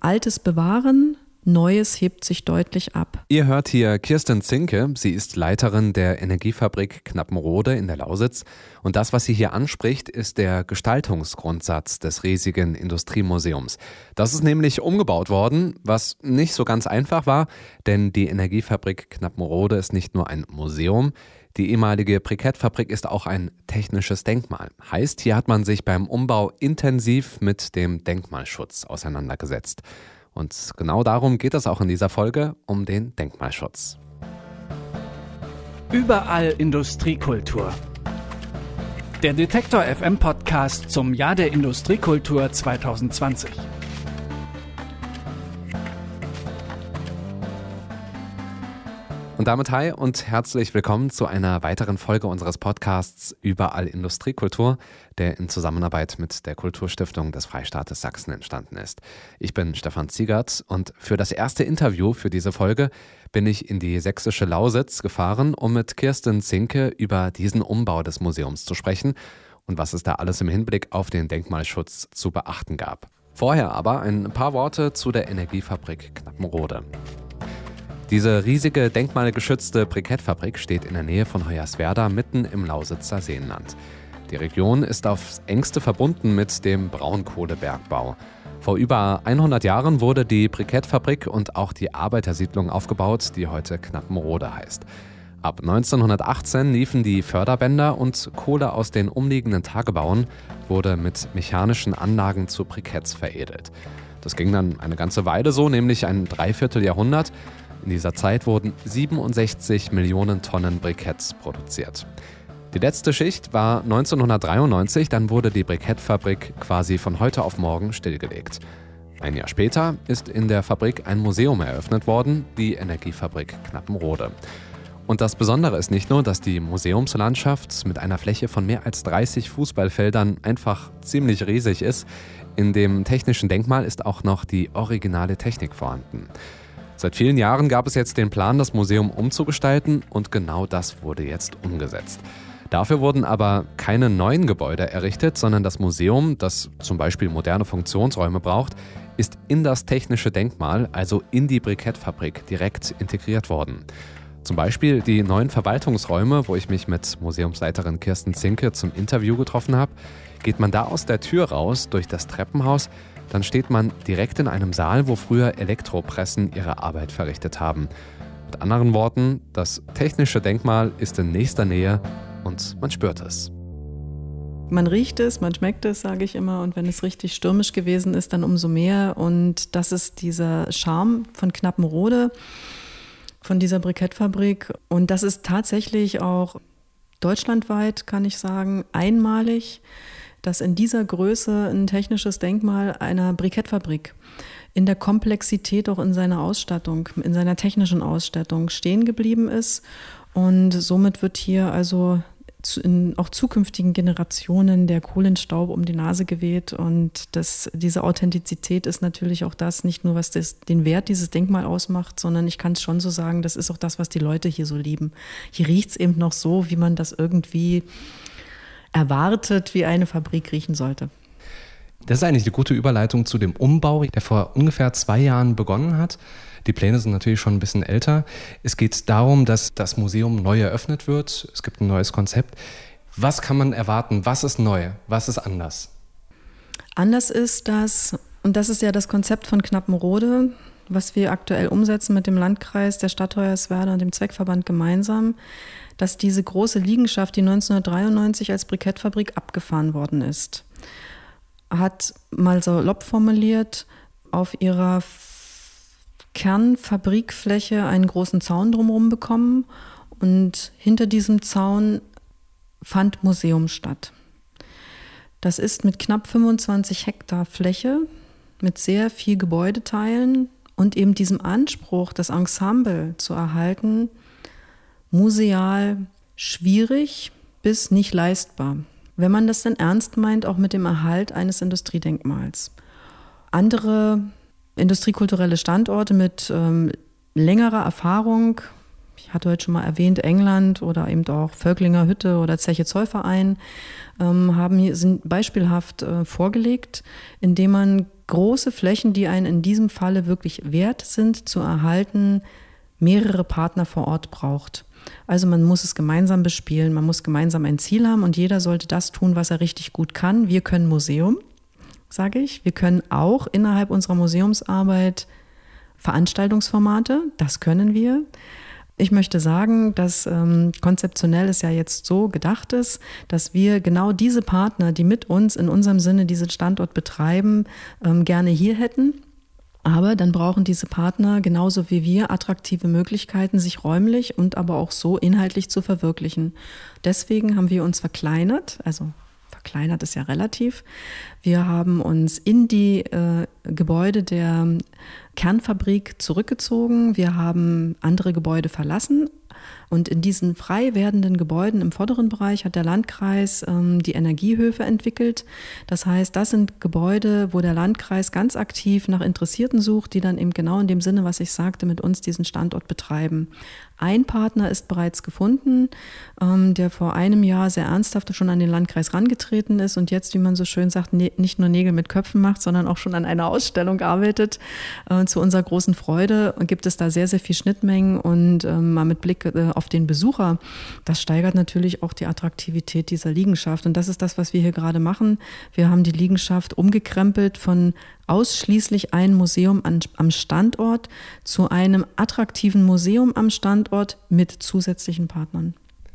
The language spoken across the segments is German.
Altes bewahren, Neues hebt sich deutlich ab. Ihr hört hier Kirsten Zinke. Sie ist Leiterin der Energiefabrik Knappenrode in der Lausitz. Und das, was sie hier anspricht, ist der Gestaltungsgrundsatz des riesigen Industriemuseums. Das ist nämlich umgebaut worden, was nicht so ganz einfach war, denn die Energiefabrik Knappenrode ist nicht nur ein Museum. Die ehemalige Brikettfabrik ist auch ein technisches Denkmal. Heißt, hier hat man sich beim Umbau intensiv mit dem Denkmalschutz auseinandergesetzt. Und genau darum geht es auch in dieser Folge, um den Denkmalschutz. Überall Industriekultur. Der Detektor FM Podcast zum Jahr der Industriekultur 2020. Und damit hi und herzlich willkommen zu einer weiteren Folge unseres Podcasts Überall Industriekultur, der in Zusammenarbeit mit der Kulturstiftung des Freistaates Sachsen entstanden ist. Ich bin Stefan Ziegert und für das erste Interview für diese Folge bin ich in die sächsische Lausitz gefahren, um mit Kirsten Zinke über diesen Umbau des Museums zu sprechen und was es da alles im Hinblick auf den Denkmalschutz zu beachten gab. Vorher aber ein paar Worte zu der Energiefabrik Knappenrode. Diese riesige denkmalgeschützte Brikettfabrik steht in der Nähe von Hoyerswerda mitten im Lausitzer Seenland. Die Region ist aufs engste verbunden mit dem Braunkohlebergbau. Vor über 100 Jahren wurde die Brikettfabrik und auch die Arbeitersiedlung aufgebaut, die heute Knappenrode heißt. Ab 1918 liefen die Förderbänder und Kohle aus den umliegenden Tagebauen wurde mit mechanischen Anlagen zu Briketts veredelt. Das ging dann eine ganze Weile so, nämlich ein Dreivierteljahrhundert. In dieser Zeit wurden 67 Millionen Tonnen Briketts produziert. Die letzte Schicht war 1993, dann wurde die Brikettfabrik quasi von heute auf morgen stillgelegt. Ein Jahr später ist in der Fabrik ein Museum eröffnet worden, die Energiefabrik Knappenrode. Und das Besondere ist nicht nur, dass die Museumslandschaft mit einer Fläche von mehr als 30 Fußballfeldern einfach ziemlich riesig ist. In dem technischen Denkmal ist auch noch die originale Technik vorhanden. Seit vielen Jahren gab es jetzt den Plan, das Museum umzugestalten und genau das wurde jetzt umgesetzt. Dafür wurden aber keine neuen Gebäude errichtet, sondern das Museum, das zum Beispiel moderne Funktionsräume braucht, ist in das technische Denkmal, also in die Brikettfabrik, direkt integriert worden. Zum Beispiel die neuen Verwaltungsräume, wo ich mich mit Museumsleiterin Kirsten Zinke zum Interview getroffen habe. Geht man da aus der Tür raus, durch das Treppenhaus, dann steht man direkt in einem Saal, wo früher Elektropressen ihre Arbeit verrichtet haben. Mit anderen Worten, das technische Denkmal ist in nächster Nähe und man spürt es. Man riecht es, man schmeckt es, sage ich immer. Und wenn es richtig stürmisch gewesen ist, dann umso mehr. Und das ist dieser Charme von Knappenrode, von dieser Brikettfabrik. Und das ist tatsächlich auch deutschlandweit, kann ich sagen, einmalig, dass in dieser Größe ein technisches Denkmal einer Brikettfabrik in der Komplexität auch in seiner Ausstattung, in seiner technischen Ausstattung stehen geblieben ist. Und somit wird hier also in auch zukünftigen Generationen der Kohlenstaub um die Nase geweht. Und diese Authentizität ist natürlich auch das, nicht nur was den Wert dieses Denkmal ausmacht, sondern ich kann es schon so sagen, das ist auch das, was die Leute hier so lieben. Hier riecht es eben noch so, wie man das irgendwie erwartet, wie eine Fabrik riechen sollte. Das ist eigentlich eine gute Überleitung zu dem Umbau, der vor ungefähr 2 Jahren begonnen hat. Die Pläne sind natürlich schon ein bisschen älter. Es geht darum, dass das Museum neu eröffnet wird. Es gibt ein neues Konzept. Was kann man erwarten? Was ist neu? Was ist anders? Anders ist das, und das ist ja das Konzept von Knappenrode, was wir aktuell umsetzen mit dem Landkreis, der Stadt Hoyerswerda und dem Zweckverband gemeinsam, dass diese große Liegenschaft, die 1993 als Brikettfabrik abgefahren worden ist, hat mal salopp formuliert, auf ihrer Kernfabrikfläche einen großen Zaun drumherum bekommen und hinter diesem Zaun fand Museum statt. Das ist mit knapp 25 Hektar Fläche, mit sehr viel Gebäudeteilen und eben diesem Anspruch, das Ensemble zu erhalten, museal schwierig bis nicht leistbar, wenn man das denn ernst meint, auch mit dem Erhalt eines Industriedenkmals. Andere industriekulturelle Standorte mit längerer Erfahrung, ich hatte heute schon mal erwähnt, England oder eben auch Völklinger Hütte oder Zeche Zollverein, sind beispielhaft vorgelegt, indem man große Flächen, die einen in diesem Falle wirklich wert sind, zu erhalten, mehrere Partner vor Ort braucht. Also man muss es gemeinsam bespielen, man muss gemeinsam ein Ziel haben und jeder sollte das tun, was er richtig gut kann. Wir können Museum, sage ich. Wir können auch innerhalb unserer Museumsarbeit Veranstaltungsformate, das können wir. Ich möchte sagen, dass konzeptionell es ja jetzt so gedacht ist, dass wir genau diese Partner, die mit uns in unserem Sinne diesen Standort betreiben, gerne hier hätten. Aber dann brauchen diese Partner genauso wie wir attraktive Möglichkeiten, sich räumlich und aber auch so inhaltlich zu verwirklichen. Deswegen haben wir uns verkleinert, also verkleinert ist ja relativ. Wir haben uns in die Gebäude der Kernfabrik zurückgezogen. Wir haben andere Gebäude verlassen. Und in diesen frei werdenden Gebäuden im vorderen Bereich hat der Landkreis die Energiehöfe entwickelt. Das heißt, das sind Gebäude, wo der Landkreis ganz aktiv nach Interessierten sucht, die dann eben genau in dem Sinne, was ich sagte, mit uns diesen Standort betreiben. Ein Partner ist bereits gefunden, der vor einem Jahr sehr ernsthaft schon an den Landkreis rangetreten ist und jetzt, wie man so schön sagt, nicht nur Nägel mit Köpfen macht, sondern auch schon an einer Ausstellung arbeitet. Zu unserer großen Freude gibt es da sehr, sehr viel Schnittmengen und mal mit Blick auf den Besucher, das steigert natürlich auch die Attraktivität dieser Liegenschaft. Und das ist das, was wir hier gerade machen. Wir haben die Liegenschaft umgekrempelt von ausschließlich ein Museum am Standort zu einem attraktiven Museum am Standort mit zusätzlichen Partnern.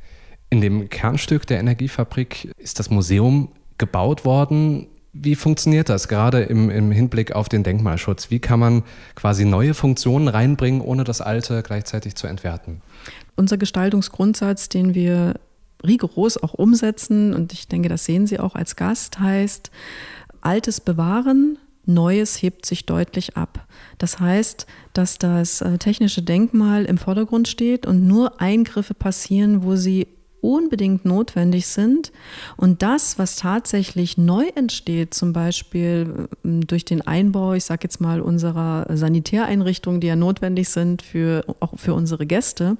In dem Kernstück der Energiefabrik ist das Museum gebaut worden. Wie funktioniert das gerade im Hinblick auf den Denkmalschutz? Wie kann man quasi neue Funktionen reinbringen, ohne das Alte gleichzeitig zu entwerten? Unser Gestaltungsgrundsatz, den wir rigoros auch umsetzen, und ich denke, das sehen Sie auch als Gast, heißt: Altes bewahren, Neues hebt sich deutlich ab. Das heißt, dass das technische Denkmal im Vordergrund steht und nur Eingriffe passieren, wo sie unbedingt notwendig sind. Und das, was tatsächlich neu entsteht, zum Beispiel durch den Einbau, ich sage jetzt mal, unserer Sanitäreinrichtungen, die ja notwendig sind auch für unsere Gäste,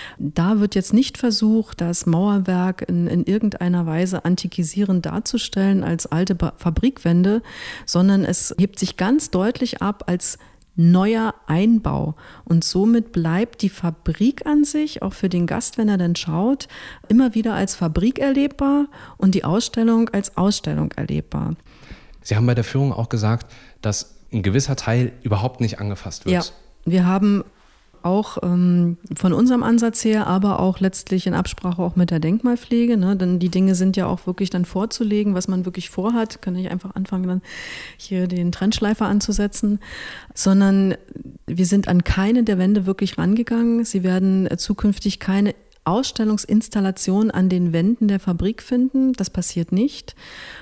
da wird jetzt nicht versucht, das Mauerwerk in irgendeiner Weise antikisierend darzustellen als alte Fabrikwände, sondern es hebt sich ganz deutlich ab als neuer Einbau. Und somit bleibt die Fabrik an sich, auch für den Gast, wenn er dann schaut, immer wieder als Fabrik erlebbar und die Ausstellung als Ausstellung erlebbar. Sie haben bei der Führung auch gesagt, dass ein gewisser Teil überhaupt nicht angefasst wird. Ja, wir haben auch von unserem Ansatz her, aber auch letztlich in Absprache auch mit der Denkmalpflege, ne? Denn die Dinge sind ja auch wirklich dann vorzulegen, was man wirklich vorhat. Kann ich einfach anfangen, dann hier den Trennschleifer anzusetzen, sondern wir sind an keine der Wände wirklich rangegangen. Sie werden zukünftig keine Ausstellungsinstallation an den Wänden der Fabrik finden. Das passiert nicht.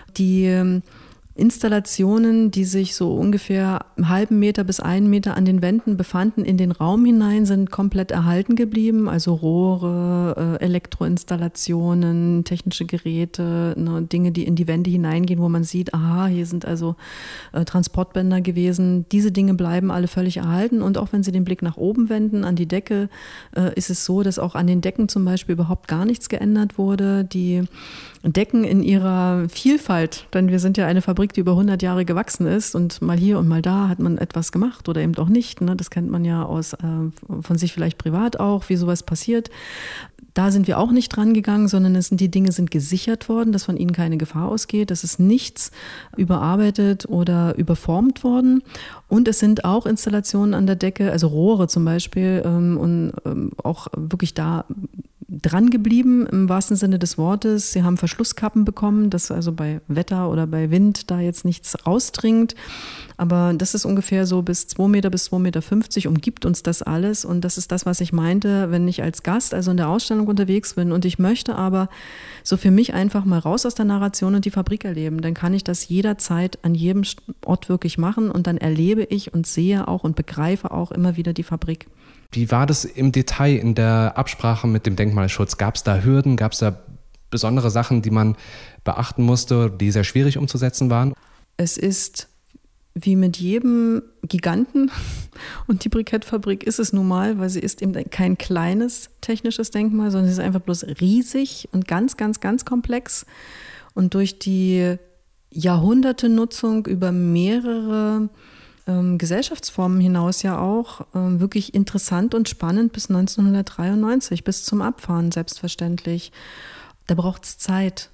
Die Installationen, die sich so ungefähr einen halben Meter bis 1 Meter an den Wänden befanden, in den Raum hinein, sind komplett erhalten geblieben. Also Rohre, Elektroinstallationen, technische Geräte, ne, Dinge, die in die Wände hineingehen, wo man sieht, aha, hier sind also Transportbänder gewesen. Diese Dinge bleiben alle völlig erhalten. Und auch wenn Sie den Blick nach oben wenden, an die Decke, ist es so, dass auch an den Decken zum Beispiel überhaupt gar nichts geändert wurde. Die Decken in ihrer Vielfalt, denn wir sind ja eine Fabrik, die über 100 Jahre gewachsen ist und mal hier und mal da hat man etwas gemacht oder eben auch nicht. Ne? Das kennt man ja von sich vielleicht privat auch, wie sowas passiert. Da sind wir auch nicht dran gegangen, sondern die Dinge sind gesichert worden, dass von ihnen keine Gefahr ausgeht. Es ist nichts überarbeitet oder überformt worden. Und es sind auch Installationen an der Decke, also Rohre zum Beispiel, und auch wirklich da dran geblieben im wahrsten Sinne des Wortes. Sie haben Verschlusskappen bekommen, dass also bei Wetter oder bei Wind da jetzt nichts rausdringt. Aber das ist ungefähr so bis 2 Meter bis 2,50 Meter umgibt uns das alles. Und das ist das, was ich meinte, wenn ich als Gast also in der Ausstellung unterwegs bin und ich möchte aber so für mich einfach mal raus aus der Narration und die Fabrik erleben, dann kann ich das jederzeit an jedem Ort wirklich machen und dann erlebe ich und sehe auch und begreife auch immer wieder die Fabrik. Wie war das im Detail in der Absprache mit dem Denkmalschutz? Gab es da Hürden, gab es da besondere Sachen, die man beachten musste, die sehr schwierig umzusetzen waren? Es ist wie mit jedem Giganten und die Brikettfabrik ist es nun mal, weil sie ist eben kein kleines technisches Denkmal, sondern sie ist einfach bloß riesig und ganz, ganz, ganz komplex. Und durch die Jahrhunderte Nutzung über mehrere Gesellschaftsformen hinaus ja auch wirklich interessant und spannend bis 1993, bis zum Abfahren selbstverständlich. Da braucht es Zeit.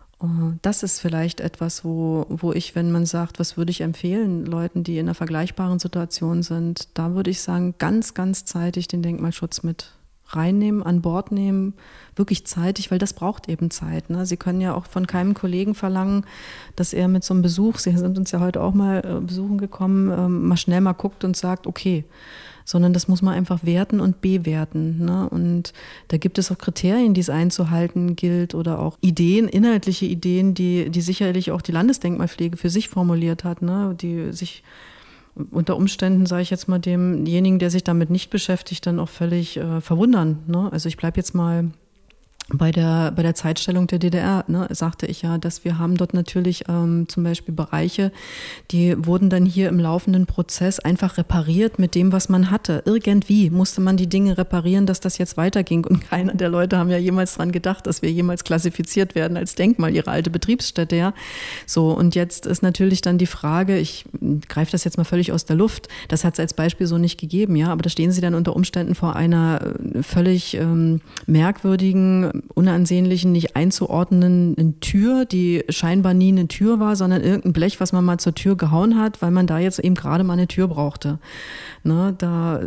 Das ist vielleicht etwas, wo ich, wenn man sagt, was würde ich empfehlen, Leuten, die in einer vergleichbaren Situation sind, da würde ich sagen, ganz, ganz zeitig den Denkmalschutz mit reinnehmen, an Bord nehmen, wirklich zeitig, weil das braucht eben Zeit. Ne? Sie können ja auch von keinem Kollegen verlangen, dass er mit so einem Besuch, Sie sind uns ja heute auch mal besuchen gekommen, mal schnell mal guckt und sagt, okay, sondern das muss man einfach werten und bewerten. Ne? Und da gibt es auch Kriterien, die es einzuhalten gilt oder auch Ideen, inhaltliche Ideen, die sicherlich auch die Landesdenkmalpflege für sich formuliert hat, ne? Die sich unter Umständen, sage ich jetzt mal, demjenigen, der sich damit nicht beschäftigt, dann auch völlig verwundern. Ne? Also ich bleibe jetzt mal bei der Zeitstellung der DDR, ne, sagte ich ja, dass wir haben dort natürlich zum Beispiel Bereiche, die wurden dann hier im laufenden Prozess einfach repariert mit dem, was man hatte. Irgendwie musste man die Dinge reparieren, dass das jetzt weiterging. Und keiner der Leute haben ja jemals dran gedacht, dass wir jemals klassifiziert werden als Denkmal, ihre alte Betriebsstätte. Ja. So, und jetzt ist natürlich dann die Frage, ich greife das jetzt mal völlig aus der Luft, das hat es als Beispiel so nicht gegeben, ja, aber da stehen Sie dann unter Umständen vor einer völlig merkwürdigen, unansehnlichen, nicht einzuordnenden Tür, die scheinbar nie eine Tür war, sondern irgendein Blech, was man mal zur Tür gehauen hat, weil man da jetzt eben gerade mal eine Tür brauchte. Ne, da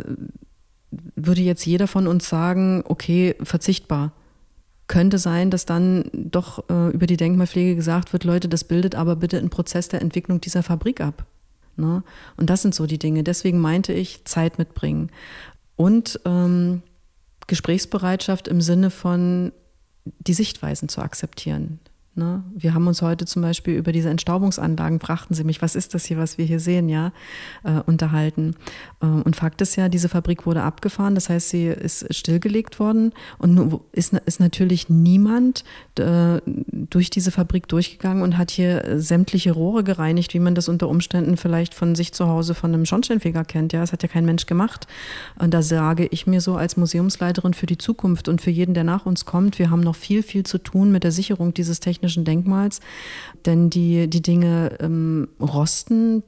würde jetzt jeder von uns sagen, okay, verzichtbar. Könnte sein, dass dann doch über die Denkmalpflege gesagt wird, Leute, das bildet aber bitte einen Prozess der Entwicklung dieser Fabrik ab. Ne? Und das sind so die Dinge. Deswegen meinte ich, Zeit mitbringen. Und Gesprächsbereitschaft im Sinne von die Sichtweisen zu akzeptieren. Ne? Wir haben uns heute zum Beispiel über diese Entstaubungsanlagen, fragten Sie mich, was ist das hier, was wir hier sehen, ja, unterhalten. Und Fakt ist ja, diese Fabrik wurde abgefahren, das heißt, sie ist stillgelegt worden und ist natürlich niemand durch diese Fabrik durchgegangen und hat hier sämtliche Rohre gereinigt, wie man das unter Umständen vielleicht von sich zu Hause von einem Schornsteinfeger kennt. Ja, das hat ja kein Mensch gemacht. Und da sage ich mir so als Museumsleiterin für die Zukunft und für jeden, der nach uns kommt, wir haben noch viel, viel zu tun mit der Sicherung dieses technischen Denkmals, denn die Dinge rosten,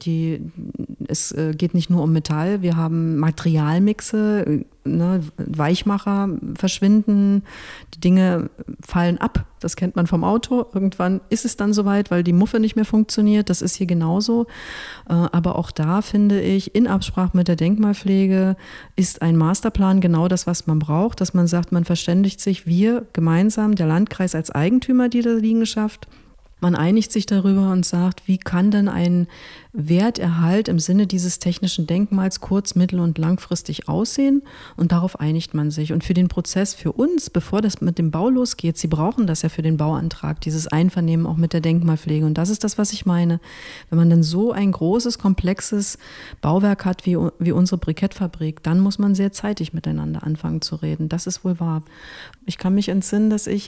es geht nicht nur um Metall, wir haben Materialmixe, ne, Weichmacher verschwinden, die Dinge fallen ab, das kennt man vom Auto, irgendwann ist es dann soweit, weil die Muffe nicht mehr funktioniert, das ist hier genauso, aber auch da finde ich, in Absprache mit der Denkmalpflege ist ein Masterplan genau das, was man braucht, dass man sagt, man verständigt sich, wir gemeinsam, der Landkreis als Eigentümer dieser Liegenschaft, man einigt sich darüber und sagt, wie kann denn ein Werterhalt im Sinne dieses technischen Denkmals kurz-, mittel- und langfristig aussehen? Und darauf einigt man sich. Und für den Prozess für uns, bevor das mit dem Bau losgeht, Sie brauchen das ja für den Bauantrag, dieses Einvernehmen auch mit der Denkmalpflege. Und das ist das, was ich meine. Wenn man dann so ein großes, komplexes Bauwerk hat wie unsere Brikettfabrik, dann muss man sehr zeitig miteinander anfangen zu reden. Das ist wohl wahr. Ich kann mich entsinnen, dass ich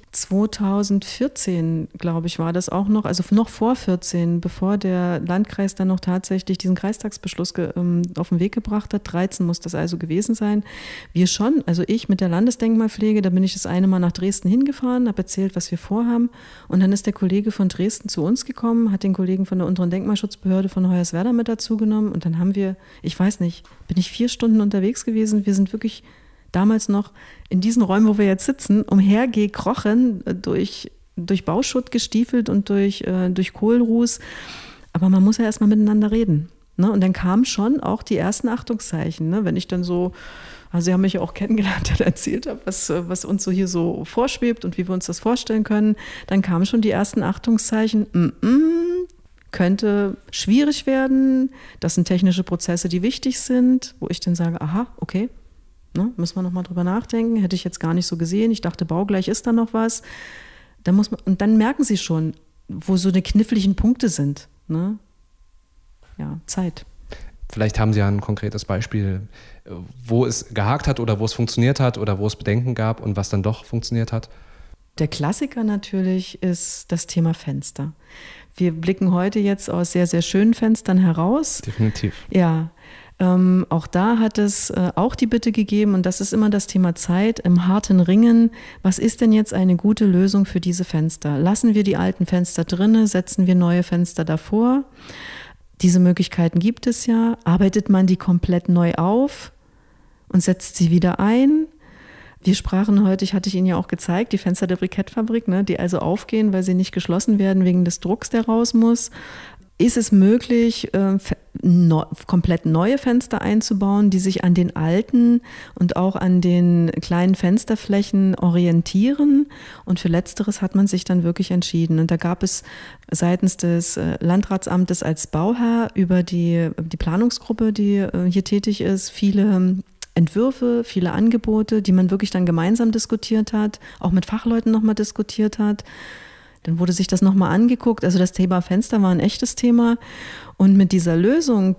2014, glaube ich, war das auch noch, also noch vor 14, bevor der Landkreis dann noch tatsächlich diesen Kreistagsbeschluss auf den Weg gebracht hat, 13 muss das also gewesen sein, wir schon, also ich mit der Landesdenkmalpflege, da bin ich das eine Mal nach Dresden hingefahren, habe erzählt, was wir vorhaben und dann ist der Kollege von Dresden zu uns gekommen, hat den Kollegen von der unteren Denkmalschutzbehörde von Hoyerswerda mit dazu genommen und dann haben wir, ich weiß nicht, bin ich 4 Stunden unterwegs gewesen, wir sind wirklich damals noch in diesen Räumen, wo wir jetzt sitzen, umhergekrochen, durch Bauschutt gestiefelt und durch Kohlruß. Aber man muss ja erstmal miteinander reden. Ne? Und dann kamen schon auch die ersten Achtungszeichen. Ne? Wenn ich dann so, also Sie haben mich ja auch kennengelernt, der erzählt hat, was uns so hier so vorschwebt und wie wir uns das vorstellen können, dann kamen schon die ersten Achtungszeichen. Könnte schwierig werden. Das sind technische Prozesse, die wichtig sind, wo ich dann sage, aha, okay. Ne, müssen wir nochmal drüber nachdenken, hätte ich jetzt gar nicht so gesehen, ich dachte, baugleich ist da noch was. Und dann merken Sie schon, wo so die kniffligen Punkte sind. Ne? Ja, Zeit. Vielleicht haben Sie ja ein konkretes Beispiel, wo es gehakt hat oder wo es funktioniert hat oder wo es Bedenken gab und was dann doch funktioniert hat. Der Klassiker natürlich ist das Thema Fenster. Wir blicken heute jetzt aus sehr, sehr schönen Fenstern heraus. Definitiv. Ja, Auch da hat es auch die Bitte gegeben, und das ist immer das Thema Zeit, im harten Ringen, was ist denn jetzt eine gute Lösung für diese Fenster? Lassen wir die alten Fenster drinne, setzen wir neue Fenster davor? Diese Möglichkeiten gibt es ja. Arbeitet man die komplett neu auf und setzt sie wieder ein? Wir sprachen heute, hatte ich Ihnen ja auch gezeigt, die Fenster der Brikettfabrik, ne, die also aufgehen, weil sie nicht geschlossen werden wegen des Drucks, der raus muss. Ist es möglich, komplett neue Fenster einzubauen, die sich an den alten und auch an den kleinen Fensterflächen orientieren? Und für Letzteres hat man sich dann wirklich entschieden. Und da gab es seitens des Landratsamtes als Bauherr über die Planungsgruppe, die hier tätig ist, viele Entwürfe, viele Angebote, die man wirklich dann gemeinsam diskutiert hat, auch mit Fachleuten nochmal diskutiert hat. Dann wurde sich das nochmal angeguckt. Also das Thema Fenster war ein echtes Thema. Und mit dieser Lösung,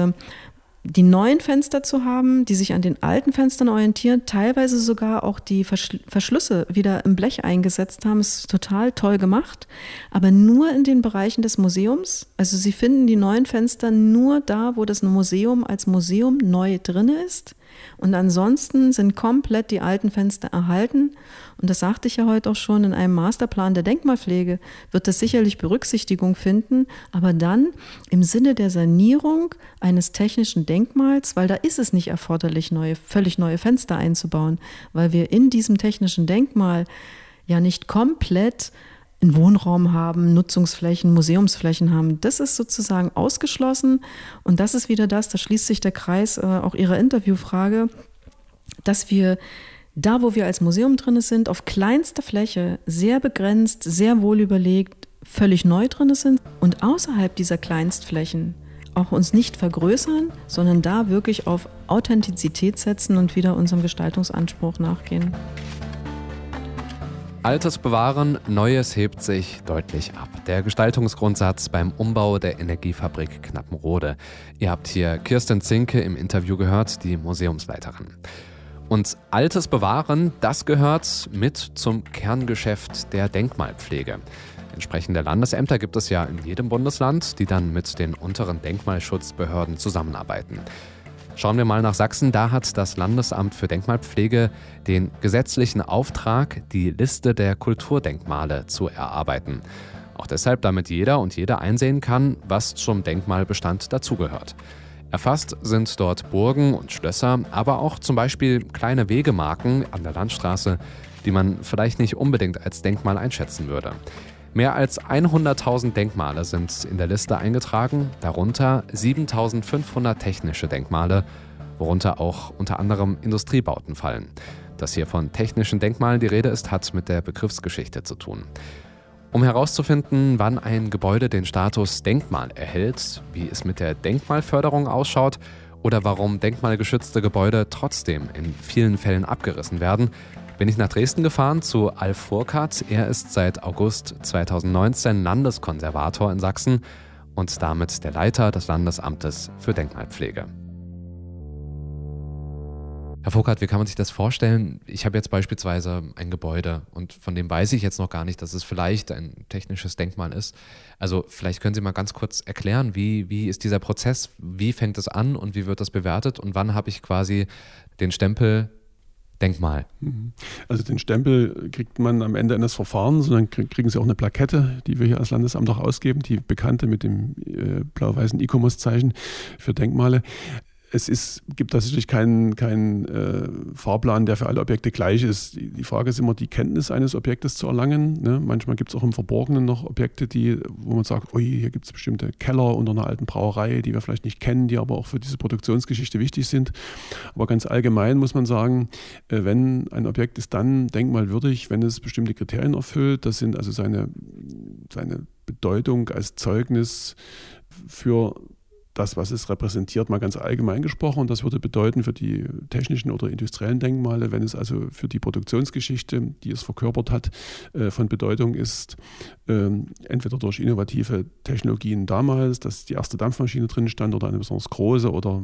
die neuen Fenster zu haben, die sich an den alten Fenstern orientieren, teilweise sogar auch die Verschlüsse wieder im Blech eingesetzt haben, ist total toll gemacht. Aber nur in den Bereichen des Museums. Also Sie finden die neuen Fenster nur da, wo das Museum als Museum neu drin ist. Und ansonsten sind komplett die alten Fenster erhalten. Und das sagte ich ja heute auch schon, in einem Masterplan der Denkmalpflege wird das sicherlich Berücksichtigung finden, aber dann im Sinne der Sanierung eines technischen Denkmals, weil da ist es nicht erforderlich, völlig neue Fenster einzubauen, weil wir in diesem technischen Denkmal ja nicht komplett einen Wohnraum haben, Nutzungsflächen, Museumsflächen haben. Das ist sozusagen ausgeschlossen und das ist wieder da schließt sich der Kreis auch Ihrer Interviewfrage, dass wir da, wo wir als Museum drin sind, auf kleinster Fläche, sehr begrenzt, sehr wohl überlegt, völlig neu drin sind und außerhalb dieser Kleinstflächen auch uns nicht vergrößern, sondern da wirklich auf Authentizität setzen und wieder unserem Gestaltungsanspruch nachgehen. Altes bewahren, Neues hebt sich deutlich ab. Der Gestaltungsgrundsatz beim Umbau der Energiefabrik Knappenrode. Ihr habt hier Kirsten Zinke im Interview gehört, die Museumsleiterin. Und Altes bewahren, das gehört mit zum Kerngeschäft der Denkmalpflege. Entsprechende Landesämter gibt es ja in jedem Bundesland, die dann mit den unteren Denkmalschutzbehörden zusammenarbeiten. Schauen wir mal nach Sachsen, da hat das Landesamt für Denkmalpflege den gesetzlichen Auftrag, die Liste der Kulturdenkmale zu erarbeiten. Auch deshalb, damit jeder und jede einsehen kann, was zum Denkmalbestand dazugehört. Erfasst sind dort Burgen und Schlösser, aber auch zum Beispiel kleine Wegemarken an der Landstraße, die man vielleicht nicht unbedingt als Denkmal einschätzen würde. Mehr als 100.000 Denkmale sind in der Liste eingetragen, darunter 7.500 technische Denkmale, worunter auch unter anderem Industriebauten fallen. Dass hier von technischen Denkmalen die Rede ist, hat mit der Begriffsgeschichte zu tun. Um herauszufinden, wann ein Gebäude den Status Denkmal erhält, wie es mit der Denkmalförderung ausschaut oder warum denkmalgeschützte Gebäude trotzdem in vielen Fällen abgerissen werden, bin ich nach Dresden gefahren zu Alf Furkat. Er ist seit August 2019 Landeskonservator in Sachsen und damit der Leiter des Landesamtes für Denkmalpflege. Herr Furkat, wie kann man sich das vorstellen? Ich habe jetzt beispielsweise ein Gebäude und von dem weiß ich jetzt noch gar nicht, dass es vielleicht ein technisches Denkmal ist. Also vielleicht können Sie mal ganz kurz erklären, wie ist dieser Prozess, wie fängt es an und wie wird das bewertet und wann habe ich quasi den Stempel Denkmal? Also den Stempel kriegt man am Ende eines Verfahrens und dann kriegen Sie auch eine Plakette, die wir hier als Landesamt auch ausgeben, die bekannte mit dem blau-weißen ICOMOS-Zeichen für Denkmale. Es gibt tatsächlich keinen Fahrplan, der für alle Objekte gleich ist. Die Frage ist immer, die Kenntnis eines Objektes zu erlangen. Ne? Manchmal gibt es auch im Verborgenen noch Objekte, wo man sagt, ui, hier gibt es bestimmte Keller unter einer alten Brauerei, die wir vielleicht nicht kennen, die aber auch für diese Produktionsgeschichte wichtig sind. Aber ganz allgemein muss man sagen, wenn ein Objekt ist dann denkmalwürdig, wenn es bestimmte Kriterien erfüllt. Das sind also seine Bedeutung als Zeugnis für das, was es repräsentiert, mal ganz allgemein gesprochen. Und das würde bedeuten für die technischen oder industriellen Denkmale, wenn es also für die Produktionsgeschichte, die es verkörpert hat, von Bedeutung ist, entweder durch innovative Technologien damals, dass die erste Dampfmaschine drin stand oder eine besonders große oder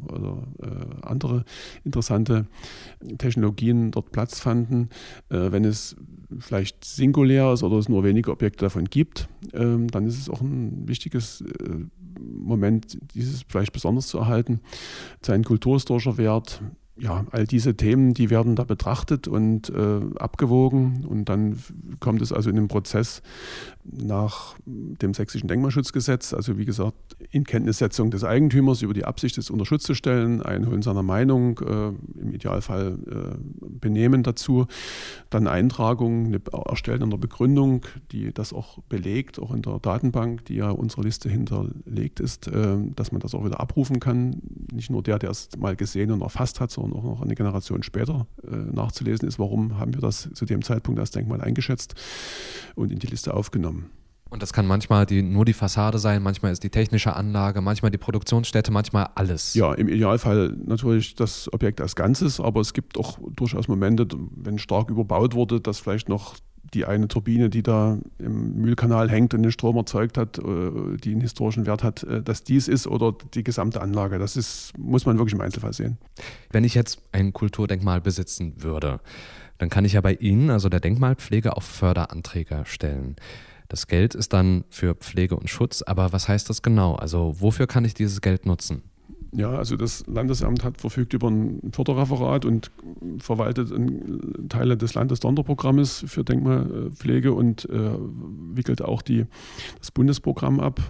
andere interessante Technologien dort Platz fanden. Wenn es vielleicht singulär ist oder es nur wenige Objekte davon gibt, dann ist es auch ein wichtiges Moment, dieses vielleicht besonders zu erhalten. Sein kulturhistorischer Wert, ja, all diese Themen, die werden da betrachtet und abgewogen, und dann kommt es also in den Prozess nach dem Sächsischen Denkmalschutzgesetz, also wie gesagt, Inkenntnissetzung des Eigentümers über die Absicht, es unter Schutz zu stellen, Einholen seiner Meinung, im Idealfall Benehmen dazu, dann Eintragung, eine Erstellen einer Begründung, die das auch belegt, auch in der Datenbank, die ja unserer Liste hinterlegt ist, dass man das auch wieder abrufen kann. Nicht nur der es mal gesehen und erfasst hat, sondern auch noch eine Generation später nachzulesen ist, warum haben wir das zu dem Zeitpunkt als Denkmal eingeschätzt und in die Liste aufgenommen. Und das kann manchmal nur die Fassade sein, manchmal ist die technische Anlage, manchmal die Produktionsstätte, manchmal alles. Ja, im Idealfall natürlich das Objekt als Ganzes, aber es gibt auch durchaus Momente, wenn stark überbaut wurde, dass vielleicht noch die eine Turbine, die da im Mühlkanal hängt und den Strom erzeugt hat, die einen historischen Wert hat, dass dies ist, oder die gesamte Anlage. Das muss man wirklich im Einzelfall sehen. Wenn ich jetzt ein Kulturdenkmal besitzen würde, dann kann ich ja bei Ihnen, also der Denkmalpflege, auch Förderanträge stellen. Das Geld ist dann für Pflege und Schutz, aber was heißt das genau? Also wofür kann ich dieses Geld nutzen? Ja, also das Landesamt verfügt über ein Förderreferat und verwaltet Teile des Landessonderprogrammes für Denkmalpflege und wickelt auch das Bundesprogramm ab,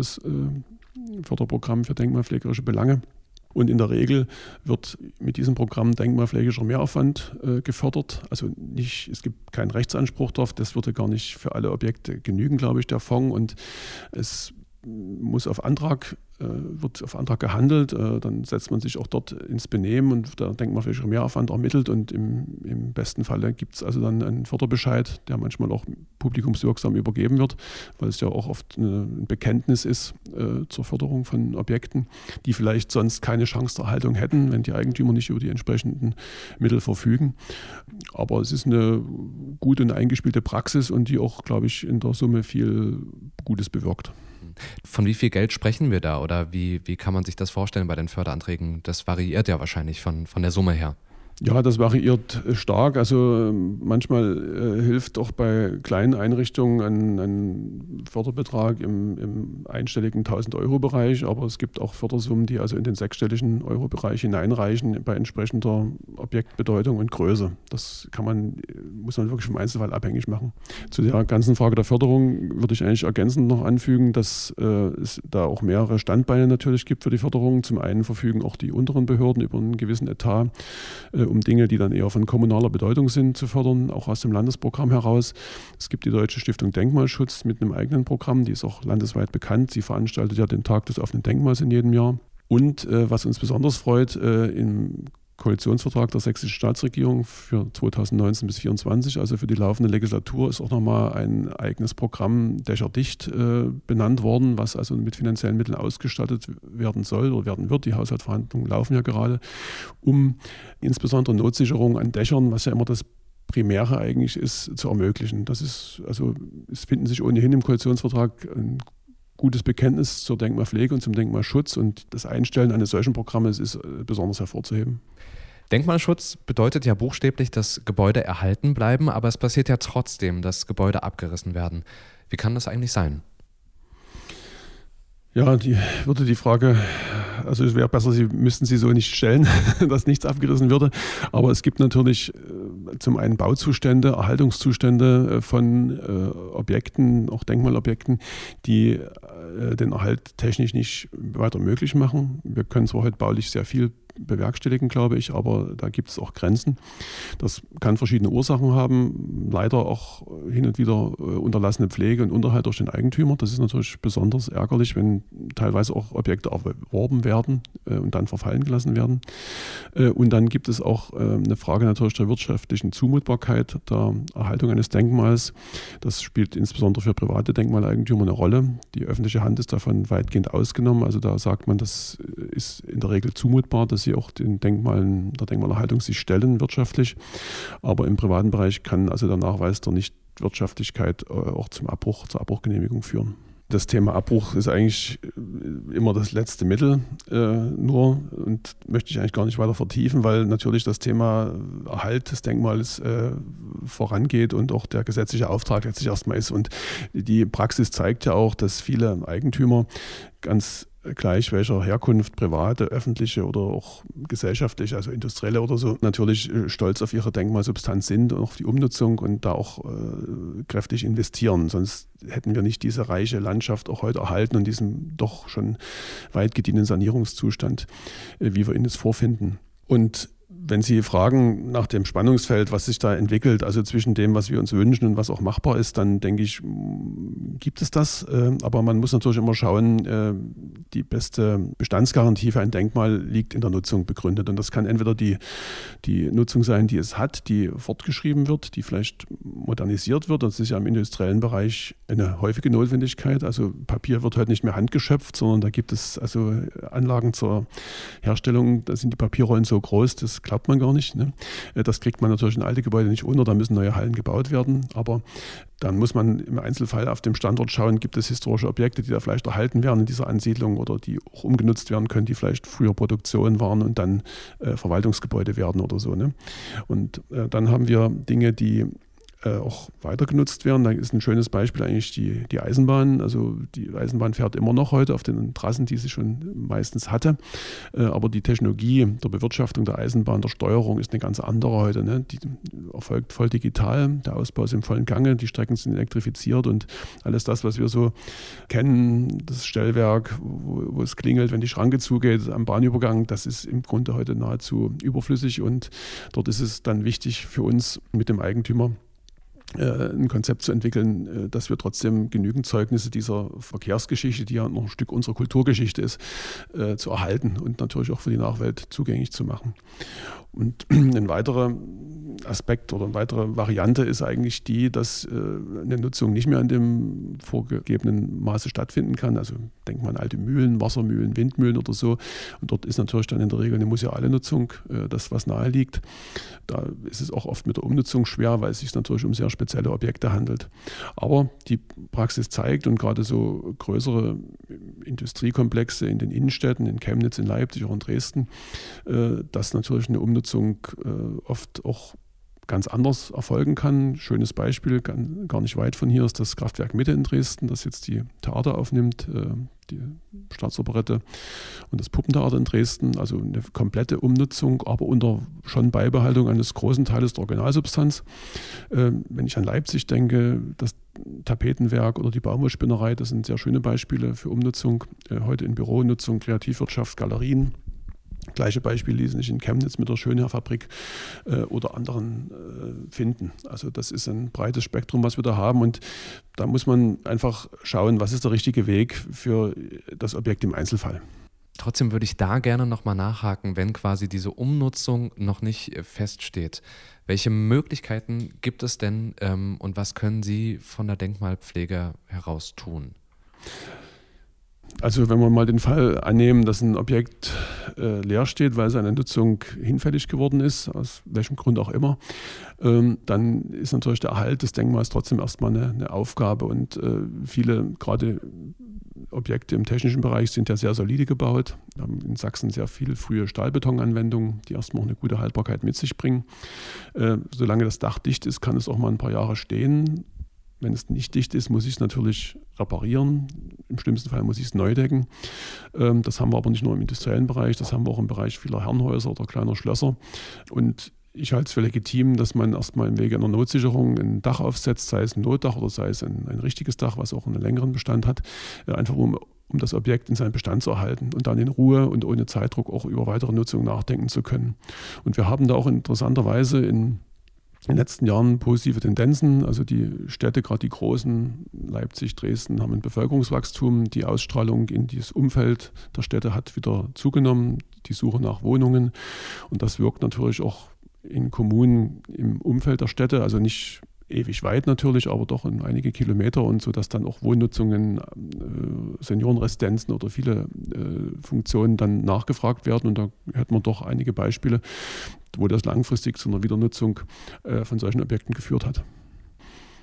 Bundesförderprogramm für denkmalpflegerische Belange. Und in der Regel wird mit diesem Programm denkmalpflegerischer Mehraufwand gefördert. Also es gibt keinen Rechtsanspruch darauf, das würde gar nicht für alle Objekte genügen, glaube ich, der Fonds. Und es wird auf Antrag gehandelt, dann setzt man sich auch dort ins Benehmen und der denkmalpflegerische Mehraufwand ermittelt, und im besten Falle gibt es also dann einen Förderbescheid, der manchmal auch publikumswirksam übergeben wird, weil es ja auch oft ein Bekenntnis ist zur Förderung von Objekten, die vielleicht sonst keine Chance der Erhaltung hätten, wenn die Eigentümer nicht über die entsprechenden Mittel verfügen. Aber es ist eine gute und eingespielte Praxis und die auch, glaube ich, in der Summe viel Gutes bewirkt. Von wie viel Geld sprechen wir da, oder wie kann man sich das vorstellen bei den Förderanträgen? Das variiert ja wahrscheinlich von der Summe her. Ja, das variiert stark. Also manchmal hilft auch bei kleinen Einrichtungen ein Förderbetrag im einstelligen 1.000-Euro-Bereich, aber es gibt auch Fördersummen, die also in den sechsstelligen Euro-Bereich hineinreichen bei entsprechender Objektbedeutung und Größe. Das muss man wirklich vom Einzelfall abhängig machen. Zu der ganzen Frage der Förderung würde ich eigentlich ergänzend noch anfügen, dass es da auch mehrere Standbeine natürlich gibt für die Förderung. Zum einen verfügen auch die unteren Behörden über einen gewissen Etat, um Dinge, die dann eher von kommunaler Bedeutung sind, zu fördern, auch aus dem Landesprogramm heraus. Es gibt die Deutsche Stiftung Denkmalschutz mit einem eigenen Programm, die ist auch landesweit bekannt. Sie veranstaltet ja den Tag des offenen Denkmals in jedem Jahr. Und was uns besonders freut, im Koalitionsvertrag der sächsischen Staatsregierung für 2019 bis 2024, also für die laufende Legislatur, ist auch nochmal ein eigenes Programm Dächerdicht benannt worden, was also mit finanziellen Mitteln ausgestattet werden soll oder werden wird. Die Haushaltsverhandlungen laufen ja gerade, um insbesondere Notsicherung an Dächern, was ja immer das Primäre eigentlich ist, zu ermöglichen. Es finden sich ohnehin im Koalitionsvertrag ein gutes Bekenntnis zur Denkmalpflege und zum Denkmalschutz, und das Einstellen eines solchen Programmes ist besonders hervorzuheben. Denkmalschutz bedeutet ja buchstäblich, dass Gebäude erhalten bleiben, aber es passiert ja trotzdem, dass Gebäude abgerissen werden. Wie kann das eigentlich sein? Ja, die Frage, also es wäre besser, Sie müssten sie so nicht stellen, dass nichts abgerissen würde. Aber es gibt natürlich zum einen Bauzustände, Erhaltungszustände von Objekten, auch Denkmalobjekten, die den Erhalt technisch nicht weiter möglich machen. Wir können zwar heute baulich sehr viel bewerkstelligen, glaube ich, aber da gibt es auch Grenzen. Das kann verschiedene Ursachen haben, leider auch hin und wieder unterlassene Pflege und Unterhalt durch den Eigentümer. Das ist natürlich besonders ärgerlich, wenn teilweise auch Objekte erworben werden und dann verfallen gelassen werden. Und dann gibt es auch eine Frage natürlich der wirtschaftlichen Zumutbarkeit der Erhaltung eines Denkmals. Das spielt insbesondere für private Denkmaleigentümer eine Rolle. Die öffentliche Hand ist davon weitgehend ausgenommen. Also da sagt man, das ist in der Regel zumutbar, dass sie auch den Denkmalen, der Denkmalerhaltung sich stellen wirtschaftlich. Aber im privaten Bereich kann also der Nachweis der Nichtwirtschaftlichkeit auch zur Abbruchgenehmigung führen. Das Thema Abbruch ist eigentlich immer das letzte Mittel nur und möchte ich eigentlich gar nicht weiter vertiefen, weil natürlich das Thema Erhalt des Denkmals vorangeht und auch der gesetzliche Auftrag letztlich erstmal ist. Und die Praxis zeigt ja auch, dass viele Eigentümer ganz gleich welcher Herkunft, private, öffentliche oder auch gesellschaftliche, also industrielle oder so, natürlich stolz auf ihre Denkmalsubstanz sind und auf die Umnutzung und da auch kräftig investieren. Sonst hätten wir nicht diese reiche Landschaft auch heute erhalten und diesen doch schon weit gediehenen Sanierungszustand, wie wir ihn jetzt vorfinden. Und wenn Sie fragen nach dem Spannungsfeld, was sich da entwickelt, also zwischen dem, was wir uns wünschen und was auch machbar ist, dann denke ich, gibt es das. Aber man muss natürlich immer schauen, die beste Bestandsgarantie für ein Denkmal liegt in der Nutzung begründet. Und das kann entweder die Nutzung sein, die es hat, die fortgeschrieben wird, die vielleicht modernisiert wird. Das ist ja im industriellen Bereich eine häufige Notwendigkeit. Also Papier wird heute nicht mehr handgeschöpft, sondern da gibt es also Anlagen zur Herstellung. Da sind die Papierrollen so groß, das glaubt man gar nicht. Ne? Das kriegt man natürlich in alte Gebäude nicht unter, da müssen neue Hallen gebaut werden. Aber dann muss man im Einzelfall auf dem Standort schauen, gibt es historische Objekte, die da vielleicht erhalten werden in dieser Ansiedlung oder die auch umgenutzt werden können, die vielleicht früher Produktion waren und dann Verwaltungsgebäude werden oder so. Ne? Und dann haben wir Dinge, die auch weiter genutzt werden. Da ist ein schönes Beispiel eigentlich die Eisenbahn. Also die Eisenbahn fährt immer noch heute auf den Trassen, die sie schon meistens hatte. Aber die Technologie der Bewirtschaftung der Eisenbahn, der Steuerung ist eine ganz andere heute. Ne? Die erfolgt voll digital. Der Ausbau ist im vollen Gange. Die Strecken sind elektrifiziert und alles das, was wir so kennen, das Stellwerk, wo es klingelt, wenn die Schranke zugeht am Bahnübergang, das ist im Grunde heute nahezu überflüssig. Und dort ist es dann wichtig für uns mit dem Eigentümer, ein Konzept zu entwickeln, dass wir trotzdem genügend Zeugnisse dieser Verkehrsgeschichte, die ja noch ein Stück unserer Kulturgeschichte ist, zu erhalten und natürlich auch für die Nachwelt zugänglich zu machen. Und ein weiterer Aspekt oder eine weitere Variante ist eigentlich die, dass eine Nutzung nicht mehr in dem vorgegebenen Maße stattfinden kann. Also denkt man an alte Mühlen, Wassermühlen, Windmühlen oder so. Und dort ist natürlich dann in der Regel eine museale Nutzung, das was nahe liegt. Da ist es auch oft mit der Umnutzung schwer, weil es sich natürlich um sehr spezielle Objekte handelt. Aber die Praxis zeigt und gerade so größere Industriekomplexe in den Innenstädten, in Chemnitz, in Leipzig, auch in Dresden, dass natürlich eine Umnutzung oft auch ganz anders erfolgen kann. Schönes Beispiel, gar nicht weit von hier, ist das Kraftwerk Mitte in Dresden, das jetzt die Theater aufnimmt, die Staatsoperette und das Puppentheater in Dresden. Also eine komplette Umnutzung, aber unter schon Beibehaltung eines großen Teiles der Originalsubstanz. Wenn ich an Leipzig denke, das Tapetenwerk oder die Baumwollspinnerei, das sind sehr schöne Beispiele für Umnutzung. Heute in Büronutzung, Kreativwirtschaft, Galerien. Gleiche Beispiel ließen sich in Chemnitz mit der Schönherr-Fabrik oder anderen finden. Also das ist ein breites Spektrum, was wir da haben, und da muss man einfach schauen, was ist der richtige Weg für das Objekt im Einzelfall. Trotzdem würde ich da gerne nochmal nachhaken, wenn quasi diese Umnutzung noch nicht feststeht. Welche Möglichkeiten gibt es denn und was können Sie von der Denkmalpflege heraus tun? Also wenn wir mal den Fall annehmen, dass ein Objekt leer steht, weil seine Nutzung hinfällig geworden ist, aus welchem Grund auch immer, dann ist natürlich der Erhalt des Denkmals trotzdem erstmal eine Aufgabe. Und viele, gerade Objekte im technischen Bereich, sind ja sehr solide gebaut. Wir haben in Sachsen sehr viele frühe Stahlbetonanwendungen, die erstmal auch eine gute Haltbarkeit mit sich bringen. Solange das Dach dicht ist, kann es auch mal ein paar Jahre stehen. Wenn es nicht dicht ist, muss ich es natürlich reparieren. Im schlimmsten Fall muss ich es neu decken. Das haben wir aber nicht nur im industriellen Bereich, das haben wir auch im Bereich vieler Herrenhäuser oder kleiner Schlösser. Und ich halte es für legitim, dass man erstmal im Wege einer Notsicherung ein Dach aufsetzt, sei es ein Notdach oder sei es ein richtiges Dach, was auch einen längeren Bestand hat, einfach um das Objekt in seinem Bestand zu erhalten und dann in Ruhe und ohne Zeitdruck auch über weitere Nutzung nachdenken zu können. Und wir haben da auch interessanterweise in den letzten Jahren positive Tendenzen. Also die Städte, gerade die großen, Leipzig, Dresden, haben ein Bevölkerungswachstum. Die Ausstrahlung in dieses Umfeld der Städte hat wieder zugenommen, die Suche nach Wohnungen. Und das wirkt natürlich auch in Kommunen im Umfeld der Städte, also nicht ewig weit natürlich, aber doch in einige Kilometer, und so, dass dann auch Wohnnutzungen, Seniorenresidenzen oder viele Funktionen dann nachgefragt werden. Und da hat man doch einige Beispiele, wo das langfristig zu einer Wiedernutzung von solchen Objekten geführt hat.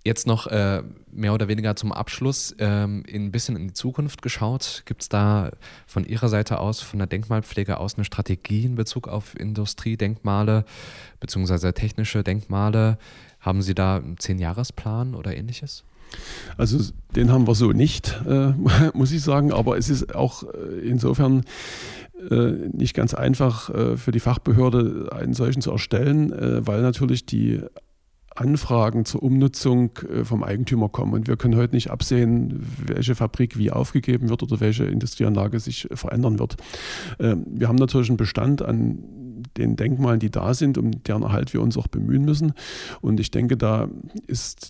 Jetzt noch mehr oder weniger zum Abschluss ein bisschen in die Zukunft geschaut. Gibt es da von Ihrer Seite aus, von der Denkmalpflege aus, eine Strategie in Bezug auf Industriedenkmale bzw. technische Denkmale? Haben Sie da einen 10-Jahres-Plan oder ähnliches? Also den haben wir so nicht, muss ich sagen, aber es ist auch insofern nicht ganz einfach für die Fachbehörde einen solchen zu erstellen, weil natürlich die Anfragen zur Umnutzung vom Eigentümer kommen. Und wir können heute nicht absehen, welche Fabrik wie aufgegeben wird oder welche Industrieanlage sich verändern wird. Wir haben natürlich einen Bestand an den Denkmalen, die da sind, um deren Erhalt wir uns auch bemühen müssen. Und ich denke, da ist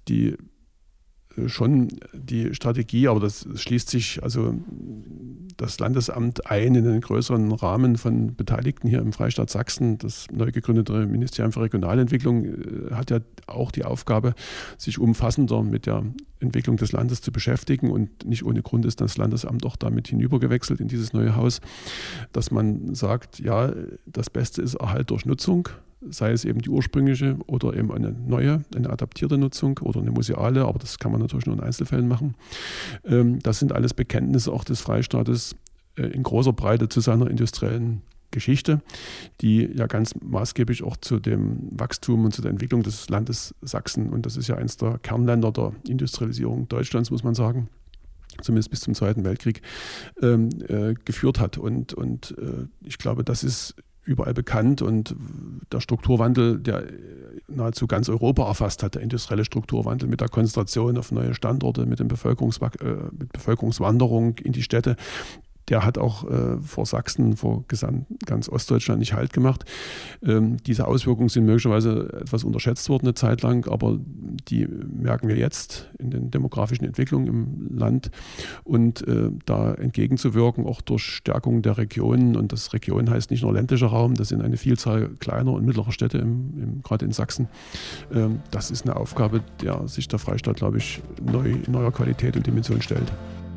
schon die Strategie, aber das schließt sich also das Landesamt ein in einen größeren Rahmen von Beteiligten hier im Freistaat Sachsen. Das neu gegründete Ministerium für Regionalentwicklung hat ja auch die Aufgabe, sich umfassender mit der Entwicklung des Landes zu beschäftigen, und nicht ohne Grund ist das Landesamt auch damit hinübergewechselt in dieses neue Haus, dass man sagt, ja, das Beste ist Erhalt durch Nutzung, sei es eben die ursprüngliche oder eben eine neue, eine adaptierte Nutzung oder eine museale, aber das kann man natürlich nur in Einzelfällen machen. Das sind alles Bekenntnisse auch des Freistaates in großer Breite zu seiner industriellen Geschichte, die ja ganz maßgeblich auch zu dem Wachstum und zu der Entwicklung des Landes Sachsen, und das ist ja eines der Kernländer der Industrialisierung Deutschlands, muss man sagen, zumindest bis zum Zweiten Weltkrieg, geführt hat. Und ich glaube, das ist überall bekannt, und der Strukturwandel, der nahezu ganz Europa erfasst hat, der industrielle Strukturwandel mit der Konzentration auf neue Standorte, mit mit Bevölkerungswanderung in die Städte, der hat auch vor Sachsen, vor ganz Ostdeutschland nicht Halt gemacht. Diese Auswirkungen sind möglicherweise etwas unterschätzt worden eine Zeit lang, aber die merken wir jetzt in den demografischen Entwicklungen im Land. Und da entgegenzuwirken, auch durch Stärkung der Regionen, und das Region heißt nicht nur ländlicher Raum, das sind eine Vielzahl kleiner und mittlerer Städte, gerade in Sachsen. Das ist eine Aufgabe, der sich der Freistaat, glaube ich, in neuer Qualität und Dimension stellt.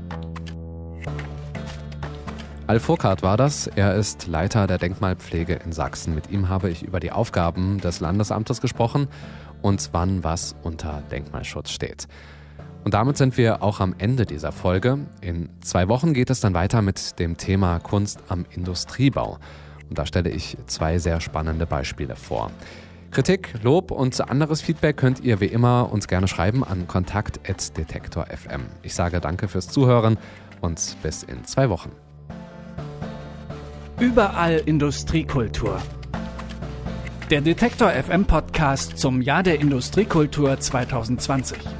Alf Furkart war das. Er ist Leiter der Denkmalpflege in Sachsen. Mit ihm habe ich über die Aufgaben des Landesamtes gesprochen und wann was unter Denkmalschutz steht. Und damit sind wir auch am Ende dieser Folge. In 2 Wochen geht es dann weiter mit dem Thema Kunst am Industriebau. Und da stelle ich 2 sehr spannende Beispiele vor. Kritik, Lob und anderes Feedback könnt ihr wie immer uns gerne schreiben an kontakt@detektor.fm. Ich sage danke fürs Zuhören und bis in 2 Wochen. Überall Industriekultur. Der Detektor FM Podcast zum Jahr der Industriekultur 2020.